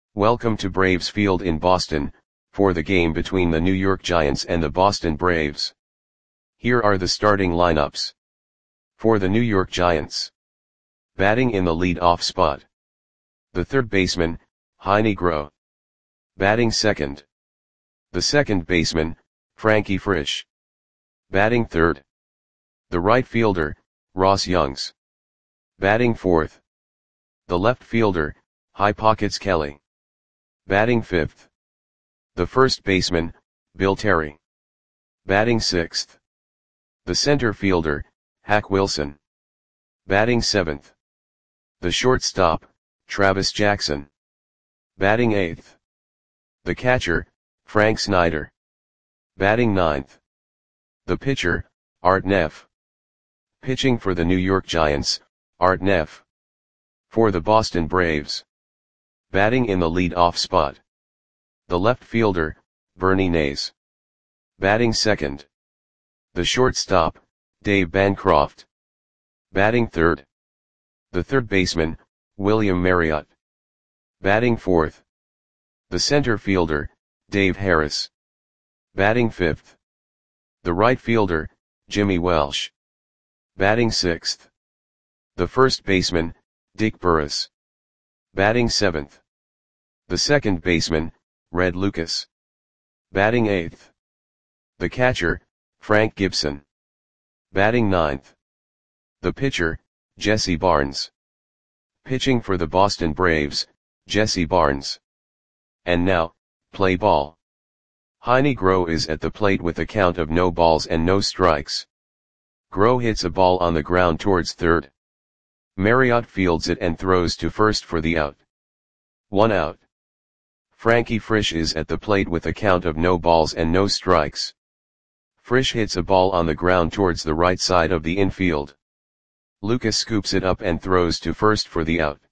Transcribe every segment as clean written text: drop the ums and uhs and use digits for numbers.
Welcome to Braves Field in Boston, for the game between the New York Giants and the Boston Braves. Here are the starting lineups. For the New York Giants. Batting in the lead-off spot. The third baseman, Heinie Groh. Batting second. The second baseman, Frankie Frisch. Batting third. The right fielder, Ross Youngs. Batting fourth. The left fielder, High Pockets Kelly. Batting fifth. The first baseman, Bill Terry. Batting sixth. The center fielder, Hack Wilson. Batting seventh. The shortstop, Travis Jackson. Batting eighth. The catcher, Frank Snyder. Batting ninth. The pitcher, Art Neff. Pitching for the New York Giants, Art Neff. For the Boston Braves. Batting in the lead-off spot. The left fielder, Bernie Nays. Batting second. The shortstop, Dave Bancroft. Batting third. The third baseman, William Marriott. Batting fourth. The center fielder, Dave Harris. Batting fifth. The right fielder, Jimmy Welsh. Batting sixth. The first baseman, Dick Burris. Batting seventh. The second baseman, Red Lucas. Batting eighth. The catcher, Frank Gibson. Batting ninth. The pitcher, Jesse Barnes. Pitching for the Boston Braves, Jesse Barnes. And now, play ball. Heinie Groh is at the plate with a count of no balls and no strikes. Groh hits a ball on the ground towards third. Marriott fields it and throws to first for the out. 1 out. Frankie Frisch is at the plate with a count of no balls and no strikes. Frisch hits a ball on the ground towards the right side of the infield. Lucas scoops it up and throws to first for the out.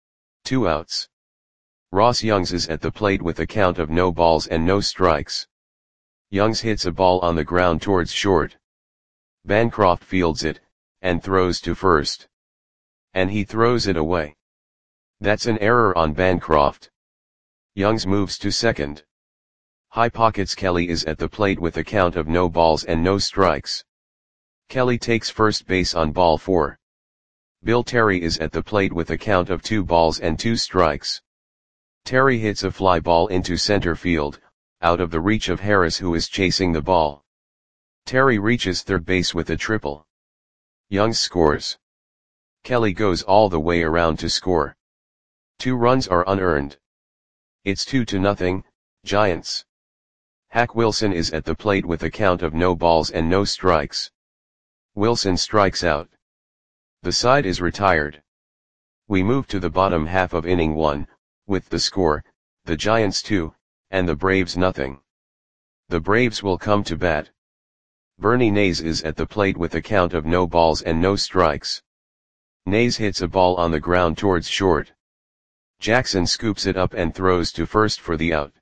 2 outs. Ross Youngs is at the plate with a count of no balls and no strikes. Youngs hits a ball on the ground towards short. Bancroft fields it, and throws to first. And he throws it away. That's an error on Bancroft. Youngs moves to second. High Pockets Kelly is at the plate with a count of no balls and no strikes. Kelly takes first base on ball 4. Bill Terry is at the plate with a count of 2 balls and 2 strikes. Terry hits a fly ball into center field, out of the reach of Harris who is chasing the ball. Terry reaches third base with a triple. Youngs scores. Kelly goes all the way around to score. 2 runs are unearned. It's 2-0, Giants. Hack Wilson is at the plate with a count of no balls and no strikes. Wilson strikes out. The side is retired. We move to the bottom half of inning 1, with the score, the Giants 2, and the Braves nothing. The Braves will come to bat. Bernie Nays is at the plate with a count of no balls and no strikes. Nays hits a ball on the ground towards short. Jackson scoops it up and throws to first for the out.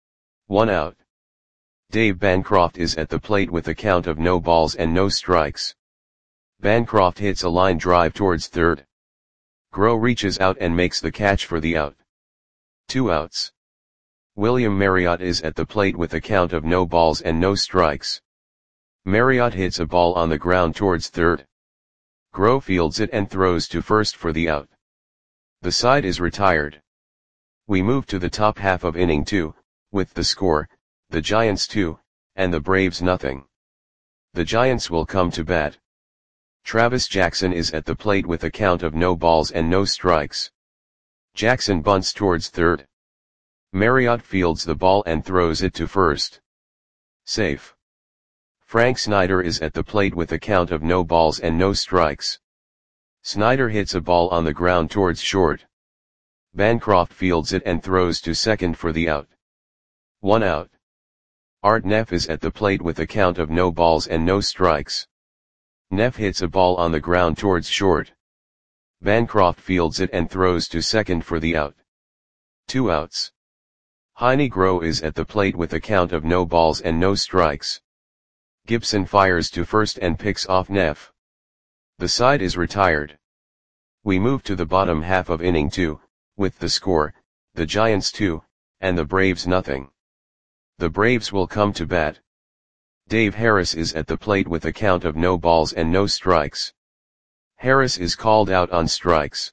1 out. Dave Bancroft is at the plate with a count of no balls and no strikes. Bancroft hits a line drive towards third. Groh reaches out and makes the catch for the out. 2 outs. William Marriott is at the plate with a count of no balls and no strikes. Marriott hits a ball on the ground towards third. Groh fields it and throws to first for the out. The side is retired. We move to the top half of inning 2, with the score, the Giants 2, and the Braves nothing. The Giants will come to bat. Travis Jackson is at the plate with a count of no balls and no strikes. Jackson bunts towards third. Marriott fields the ball and throws it to first. Safe. Frank Snyder is at the plate with a count of no balls and no strikes. Snyder hits a ball on the ground towards short. Bancroft fields it and throws to second for the out. 1 out. Art Neff is at the plate with a count of no balls and no strikes. Neff hits a ball on the ground towards short. Bancroft fields it and throws to second for the out. 2 outs. Heinie Groh is at the plate with a count of no balls and no strikes. Gibson fires to first and picks off Neff. The side is retired. We move to the bottom half of inning 2, with the score, the Giants 2, and the Braves nothing. The Braves will come to bat. Dave Harris is at the plate with a count of no balls and no strikes. Harris is called out on strikes.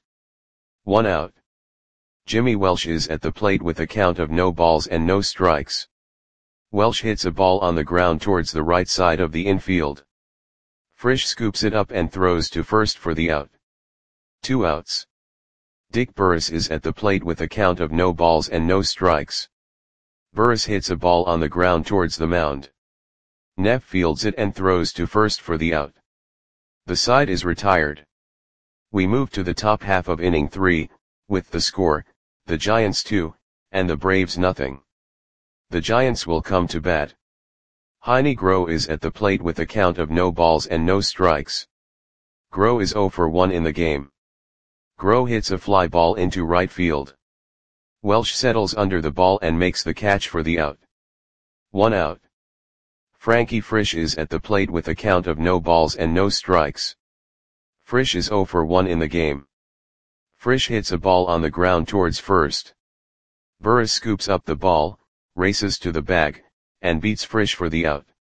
1 out. Jimmy Welsh is at the plate with a count of no balls and no strikes. Welsh hits a ball on the ground towards the right side of the infield. Frisch scoops it up and throws to first for the out. 2 outs. Dick Burris is at the plate with a count of no balls and no strikes. Burris hits a ball on the ground towards the mound. Neff fields it and throws to first for the out. The side is retired. We move to the top half of inning 3, with the score, the Giants 2, and the Braves nothing. The Giants will come to bat. Heine Groh is at the plate with a count of no balls and no strikes. Groh is 0 for 1 in the game. Groh hits a fly ball into right field. Welsh settles under the ball and makes the catch for the out. 1 out. Frankie Frisch is at the plate with a count of no balls and no strikes. Frisch is 0 for 1 in the game. Frisch hits a ball on the ground towards first. Burris scoops up the ball, races to the bag, and beats Frisch for the out.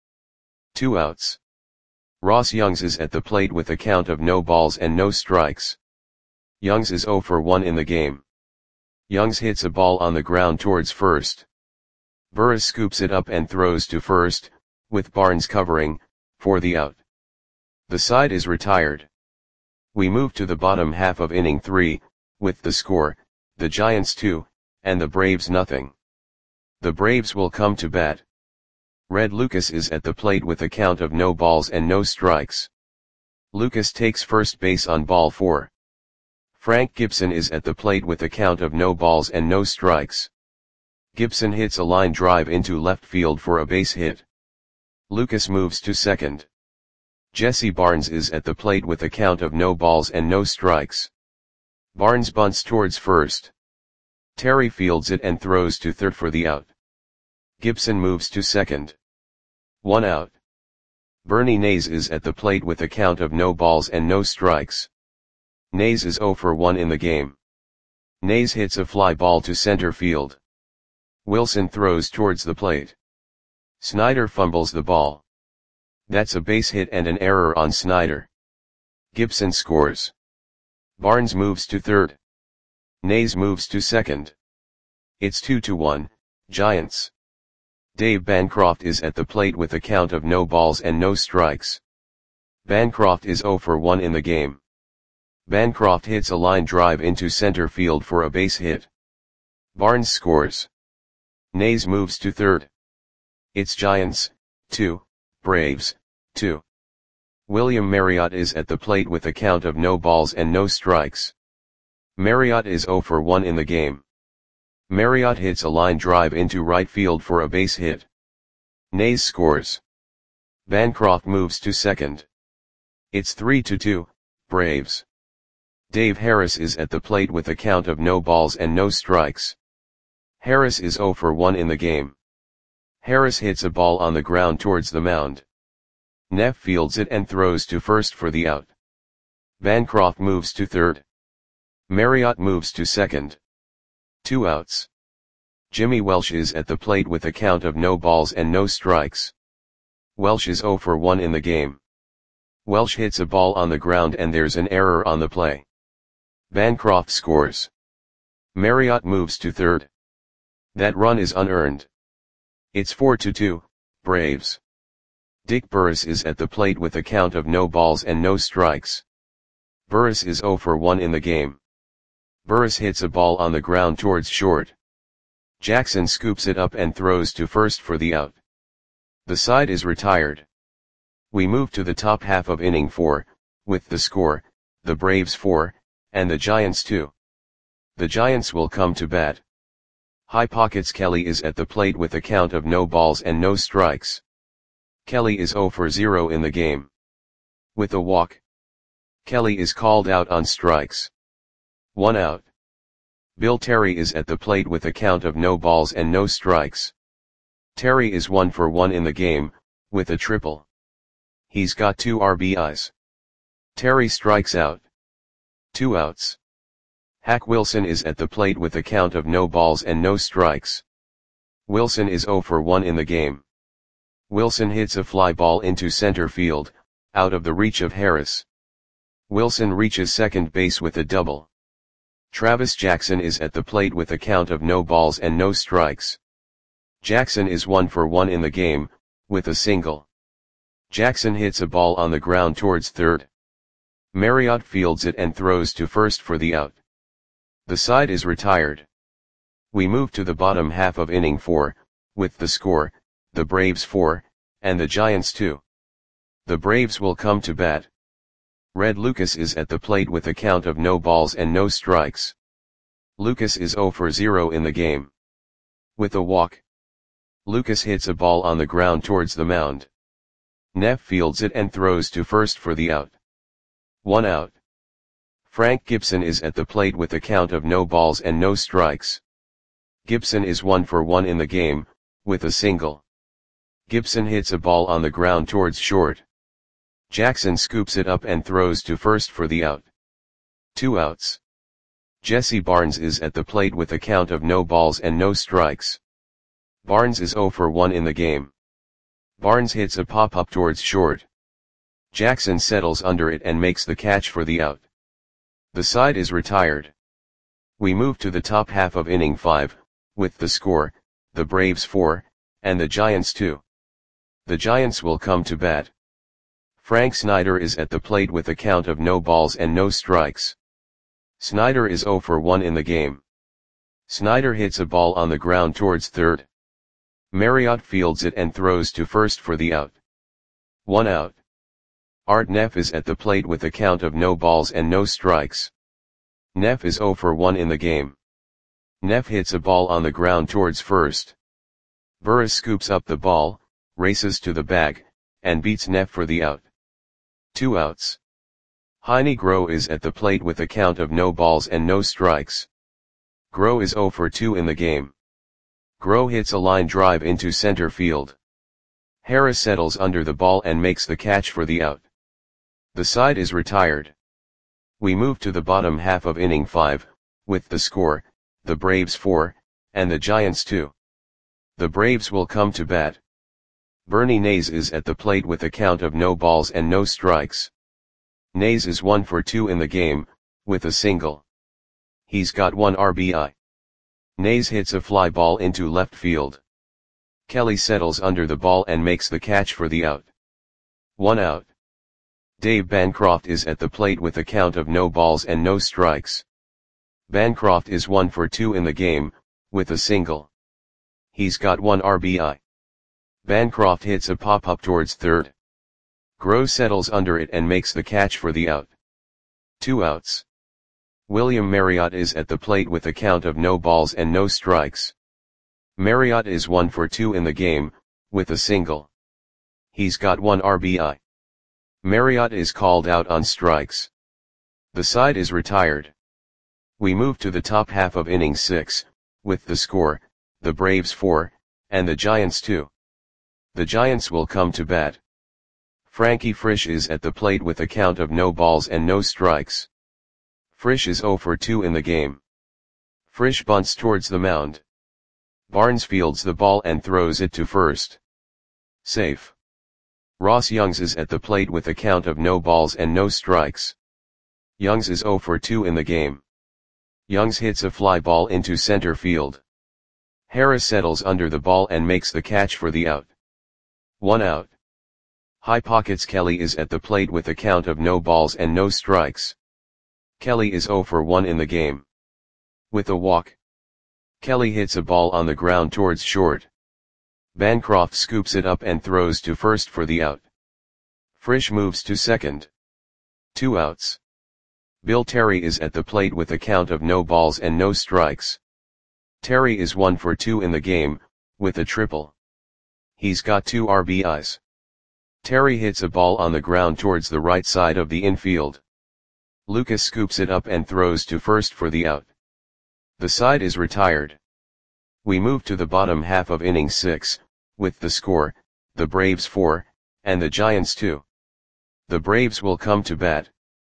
2 outs. Ross Youngs is at the plate with a count of no balls and no strikes. Youngs is 0 for 1 in the game. Youngs hits a ball on the ground towards first. Burris scoops it up and throws to first, with Barnes covering, for the out. The side is retired. We move to the bottom half of inning 3, with the score, the Giants 2, and the Braves nothing. The Braves will come to bat. Red Lucas is at the plate with a count of no balls and no strikes. Lucas takes first base on ball 4. Frank Gibson is at the plate with a count of no balls and no strikes. Gibson hits a line drive into left field for a base hit. Lucas moves to second. Jesse Barnes is at the plate with a count of no balls and no strikes. Barnes bunts towards first. Terry fields it and throws to third for the out. Gibson moves to second. 1 out. Bernie Nays is at the plate with a count of no balls and no strikes. Nays is 0 for 1 in the game. Nays hits a fly ball to center field. Wilson throws towards the plate. Snyder fumbles the ball. That's a base hit and an error on Snyder. Gibson scores. Barnes moves to third. Nays moves to second. It's 2-1, Giants. Dave Bancroft is at the plate with a count of no balls and no strikes. Bancroft is 0 for 1 in the game. Bancroft hits a line drive into center field for a base hit. Barnes scores. Nays moves to third. It's Giants, 2, Braves, 2. William Marriott is at the plate with a count of no balls and no strikes. Marriott is 0 for 1 in the game. Marriott hits a line drive into right field for a base hit. Nays scores. Bancroft moves to second. It's 3-2, Braves. Dave Harris is at the plate with a count of no balls and no strikes. Harris is 0 for 1 in the game. Harris hits a ball on the ground towards the mound. Neff fields it and throws to first for the out. Bancroft moves to third. Marriott moves to second. 2 outs. Jimmy Welsh is at the plate with a count of no balls and no strikes. Welsh is 0 for 1 in the game. Welsh hits a ball on the ground and there's an error on the play. Bancroft scores. Marriott moves to third. That run is unearned. It's 4-2, Braves. Dick Burris is at the plate with a count of no balls and no strikes. Burris is 0 for 1 in the game. Burris hits a ball on the ground towards short. Jackson scoops it up and throws to first for the out. The side is retired. We move to the top half of inning 4, with the score, the Braves 4, and the Giants 2. The Giants will come to bat. High Pockets Kelly is at the plate with a count of no balls and no strikes. Kelly is 0 for 0 in the game. With a walk. Kelly is called out on strikes. 1 out. Bill Terry is at the plate with a count of no balls and no strikes. Terry is 1 for 1 in the game, with a triple. He's got 2 RBIs. Terry strikes out. 2 outs. Hack Wilson is at the plate with a count of no balls and no strikes. Wilson is 0 for 1 in the game. Wilson hits a fly ball into center field, out of the reach of Harris. Wilson reaches second base with a double. Travis Jackson is at the plate with a count of no balls and no strikes. Jackson is 1 for 1 in the game, with a single. Jackson hits a ball on the ground towards third. Marriott fields it and throws to first for the out. The side is retired. We move to the bottom half of inning 4, with the score, the Braves 4, and the Giants 2. The Braves will come to bat. Red Lucas is at the plate with a count of no balls and no strikes. Lucas is 0 for 0 in the game. With a walk. Lucas hits a ball on the ground towards the mound. Neff fields it and throws to first for the out. 1 out. Frank Gibson is at the plate with a count of no balls and no strikes. Gibson is 1 for 1 in the game, with a single. Gibson hits a ball on the ground towards short. Jackson scoops it up and throws to first for the out. 2 outs. Jesse Barnes is at the plate with a count of no balls and no strikes. Barnes is 0 for 1 in the game. Barnes hits a pop-up towards short. Jackson settles under it and makes the catch for the out. The side is retired. We move to the top half of inning 5, with the score, the Braves 4, and the Giants 2. The Giants will come to bat. Frank Snyder is at the plate with a count of no balls and no strikes. Snyder is 0 for 1 in the game. Snyder hits a ball on the ground towards third. Marriott fields it and throws to first for the out. 1 out. Art Neff is at the plate with a count of no balls and no strikes. Neff is 0 for 1 in the game. Neff hits a ball on the ground towards first. Burris scoops up the ball, races to the bag, and beats Neff for the out. 2 outs. Heine Groh is at the plate with a count of no balls and no strikes. Groh is 0 for 2 in the game. Groh hits a line drive into center field. Harris settles under the ball and makes the catch for the out. The side is retired. We move to the bottom half of inning 5, with the score, the Braves 4, and the Giants 2. The Braves will come to bat. Bernie Nays is at the plate with a count of no balls and no strikes. Nays is 1 for 2 in the game, with a single. He's got 1 RBI. Nays hits a fly ball into left field. Kelly settles under the ball and makes the catch for the out. 1 out. Dave Bancroft is at the plate with a count of no balls and no strikes. Bancroft is 1 for 2 in the game, with a single. He's got 1 RBI. Bancroft hits a pop-up towards third. Groh settles under it and makes the catch for the out. 2 outs. William Marriott is at the plate with a count of no balls and no strikes. Marriott is 1 for 2 in the game, with a single. He's got 1 RBI. Marriott is called out on strikes. The side is retired. We move to the top half of inning 6, with the score, the Braves 4, and the Giants 2. The Giants will come to bat. Frankie Frisch is at the plate with a count of no balls and no strikes. Frisch is 0 for 2 in the game. Frisch bunts towards the mound. Barnes fields the ball and throws it to first. Safe. Ross Youngs is at the plate with a count of no balls and no strikes. Youngs is 0 for 2 in the game. Youngs hits a fly ball into center field. Harris settles under the ball and makes the catch for the out. 1 out. High Pockets Kelly is at the plate with a count of no balls and no strikes. Kelly is 0 for 1 in the game. With a walk. Kelly hits a ball on the ground towards short. Bancroft scoops it up and throws to first for the out. Frisch moves to second. 2 outs. Bill Terry is at the plate with a count of no balls and no strikes. Terry is 1 for 2 in the game, with a triple. He's got 2 RBIs. Terry hits a ball on the ground towards the right side of the infield. Lucas scoops it up and throws to first for the out. The side is retired. We move to the bottom half of inning 6, with the score, the Braves 4, and the Giants 2. The Braves will come to bat.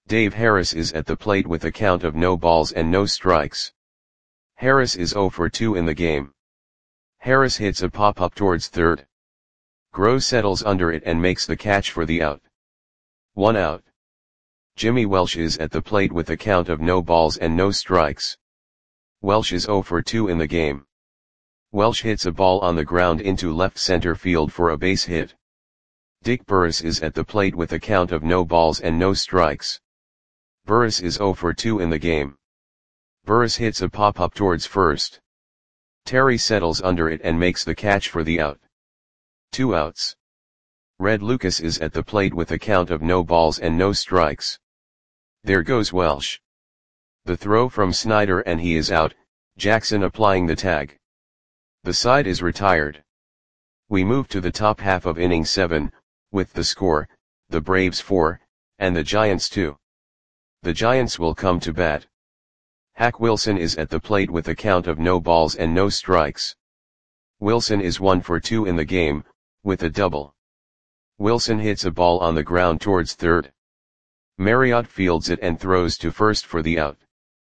Dave Harris is at the plate with a count of no balls and no strikes. Harris is 0 for 2 in the game. Harris hits a pop-up towards third. Groh settles under it and makes the catch for the out. 1 out. Jimmy Welsh is at the plate with a count of no balls and no strikes. Welsh is 0 for 2 in the game. Welsh hits a ball on the ground into left center field for a base hit. Dick Burris is at the plate with a count of no balls and no strikes. Burris is 0 for 2 in the game. Burris hits a pop-up towards first. Terry settles under it and makes the catch for the out. 2 outs. Red Lucas is at the plate with a count of no balls and no strikes. There goes Welsh. The throw from Snyder and he is out, Jackson applying the tag. The side is retired. We move to the top half of inning 7, with the score, the Braves 4, and the Giants 2. The Giants will come to bat. Hack Wilson is at the plate with a count of no balls and no strikes. Wilson is 1 for 2 in the game, with a double. Wilson hits a ball on the ground towards third. Marriott fields it and throws to first for the out.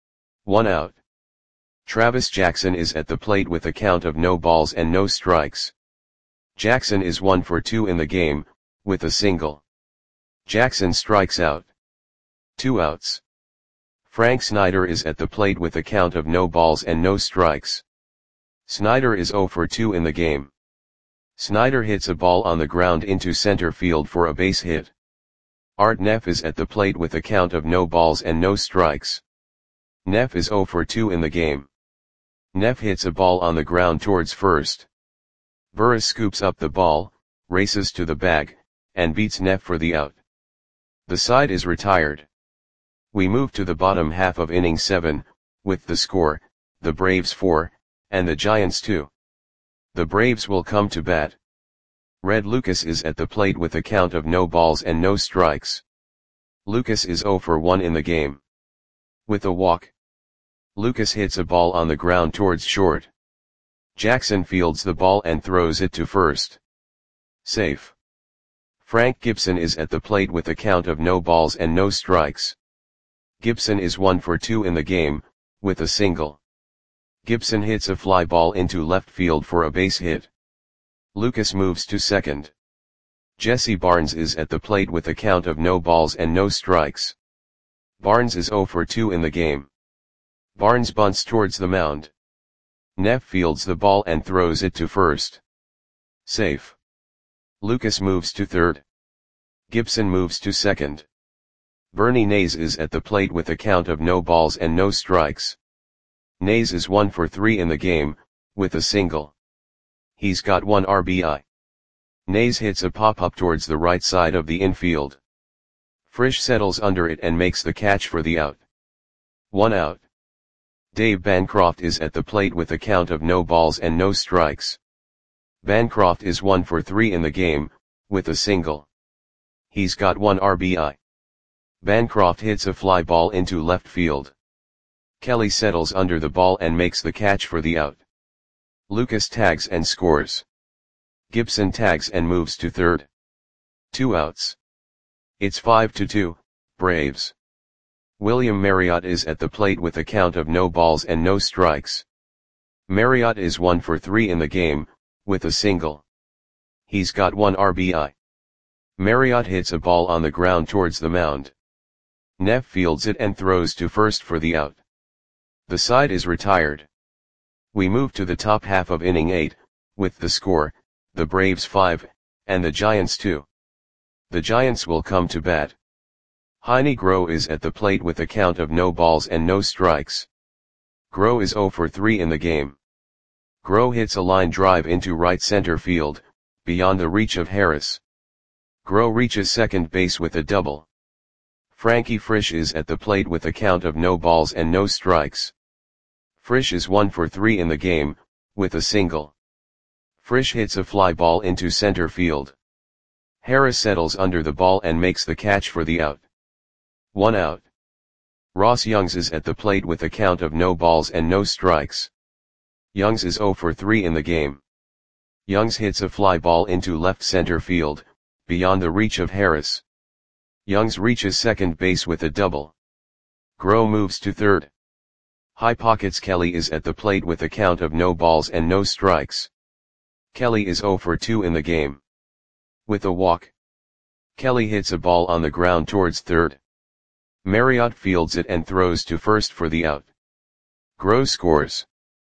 1 out. Travis Jackson is at the plate with a count of no balls and no strikes. Jackson is 1 for 2 in the game, with a single. Jackson strikes out. 2 outs. Frank Snyder is at the plate with a count of no balls and no strikes. Snyder is 0 for 2 in the game. Snyder hits a ball on the ground into center field for a base hit. Art Neff is at the plate with a count of no balls and no strikes. Neff is 0 for 2 in the game. Neff hits a ball on the ground towards first. Burris scoops up the ball, races to the bag, and beats Neff for the out. The side is retired. We move to the bottom half of inning 7, with the score, the Braves 4, and the Giants 2. The Braves will come to bat. Red Lucas is at the plate with a count of no balls and no strikes. Lucas is 0 for 1 in the game. With a walk. Lucas hits a ball on the ground towards short. Jackson fields the ball and throws it to first. Safe. Frank Gibson is at the plate with a count of no balls and no strikes. Gibson is 1 for 2 in the game, with a single. Gibson hits a fly ball into left field for a base hit. Lucas moves to second. Jesse Barnes is at the plate with a count of no balls and no strikes. Barnes is 0 for 2 in the game. Barnes bunts towards the mound. Neff fields the ball and throws it to first. Safe. Lucas moves to third. Gibson moves to second. Bernie Nays is at the plate with a count of no balls and no strikes. Nays is 1 for 3 in the game, with a single. He's got 1 RBI. Nays hits a pop-up towards the right side of the infield. Frisch settles under it and makes the catch for the out. 1 out. Dave Bancroft is at the plate with a count of no balls and no strikes. Bancroft is 1 for 3 in the game, with a single. He's got 1 RBI. Bancroft hits a fly ball into left field. Kelly settles under the ball and makes the catch for the out. Lucas tags and scores. Gibson tags and moves to third. 2 outs. It's 5-2, Braves. William Marriott is at the plate with a count of no balls and no strikes. Marriott is 1 for 3 in the game, with a single. He's got 1 RBI. Marriott hits a ball on the ground towards the mound. Neff fields it and throws to first for the out. The side is retired. We move to the top half of inning 8, with the score, the Braves 5, and the Giants 2. The Giants will come to bat. Heine Groh is at the plate with a count of no balls and no strikes. Groh is 0 for 3 in the game. Groh hits a line drive into right center field, beyond the reach of Harris. Groh reaches second base with a double. Frankie Frisch is at the plate with a count of no balls and no strikes. Frisch is 1 for 3 in the game, with a single. Frisch hits a fly ball into center field. Harris settles under the ball and makes the catch for the out. 1 out. Ross Youngs is at the plate with a count of no balls and no strikes. Youngs is 0 for 3 in the game. Youngs hits a fly ball into left center field, beyond the reach of Harris. Youngs reaches second base with a double. Groh moves to third. High pockets. Kelly is at the plate with a count of no balls and no strikes. Kelly is 0 for 2 in the game. With a walk, Kelly hits a ball on the ground towards third. Marriott fields it and throws to first for the out. Groh scores.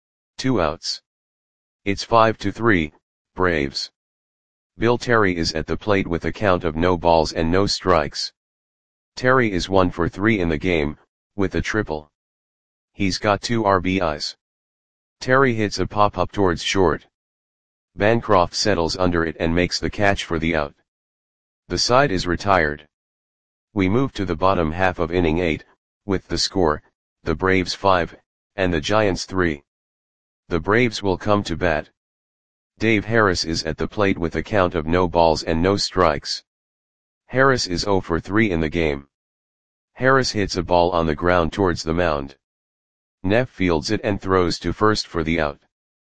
2 outs. It's 5-3, Braves. Bill Terry is at the plate with a count of no balls and no strikes. Terry is 1 for 3 in the game, with a triple. He's got 2 RBIs. Terry hits a pop-up towards short. Bancroft settles under it and makes the catch for the out. The side is retired. We move to the bottom half of inning 8, with the score, the Braves 5, and the Giants 3. The Braves will come to bat. Dave Harris is at the plate with a count of no balls and no strikes. Harris is 0 for 3 in the game. Harris hits a ball on the ground towards the mound. Neff fields it and throws to first for the out.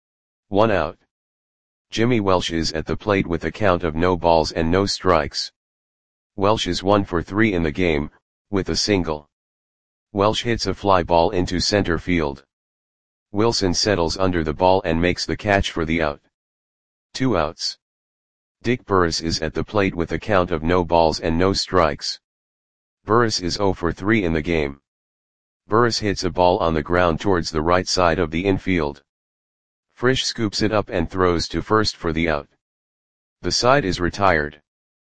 1 out. Jimmy Welsh is at the plate with a count of no balls and no strikes. Welsh is 1 for 3 in the game, with a single. Welsh hits a fly ball into center field. Wilson settles under the ball and makes the catch for the out. 2 outs. Dick Burris is at the plate with a count of no balls and no strikes. Burris is 0 for 3 in the game. Burris hits a ball on the ground towards the right side of the infield. Frisch scoops it up and throws to first for the out. The side is retired.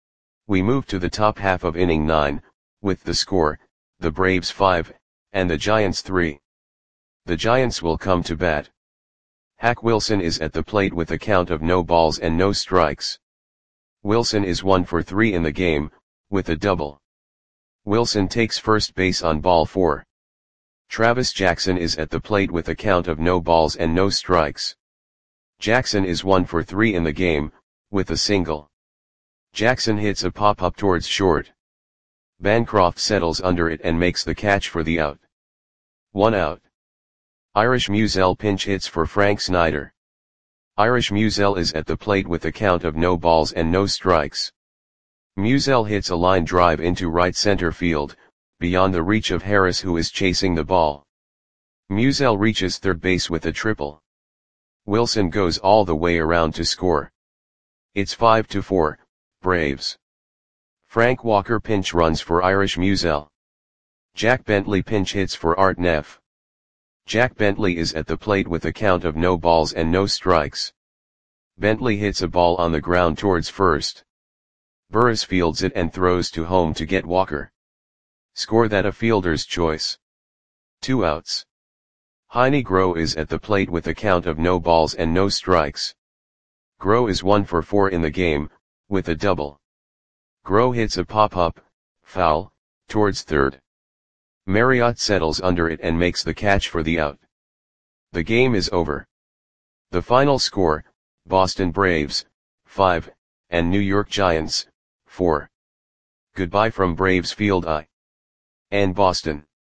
We move to the top half of inning 9, with the score, the Braves 5, and the Giants 3. The Giants will come to bat. Hack Wilson is at the plate with a count of no balls and no strikes. Wilson is 1 for 3 in the game, with a double. Wilson takes first base on ball 4. Travis Jackson is at the plate with a count of no balls and no strikes. Jackson is 1 for 3 in the game, with a single. Jackson hits a pop-up towards short. Bancroft settles under it and makes the catch for the out. 1 out. Irish Musial pinch hits for Frank Snyder. Irish Musial is at the plate with a count of no balls and no strikes. Musial hits a line drive into right center field, beyond the reach of Harris, who is chasing the ball. Musial reaches third base with a triple. Wilson goes all the way around to score. It's 5-4, Braves. Frank Walker pinch runs for Irish Musial. Jack Bentley pinch hits for Art Neff. Jack Bentley is at the plate with a count of no balls and no strikes. Bentley hits a ball on the ground towards first. Burris fields it and throws to home to get Walker. Score that a fielder's choice. 2 outs. Heine Groh is at the plate with a count of no balls and no strikes. Groh is 1 for 4 in the game, with a double. Groh hits a pop-up, foul, towards third. Marriott settles under it and makes the catch for the out. The game is over. The final score, Boston Braves, 5, and New York Giants, 4. Goodbye from Braves Field I. and Boston.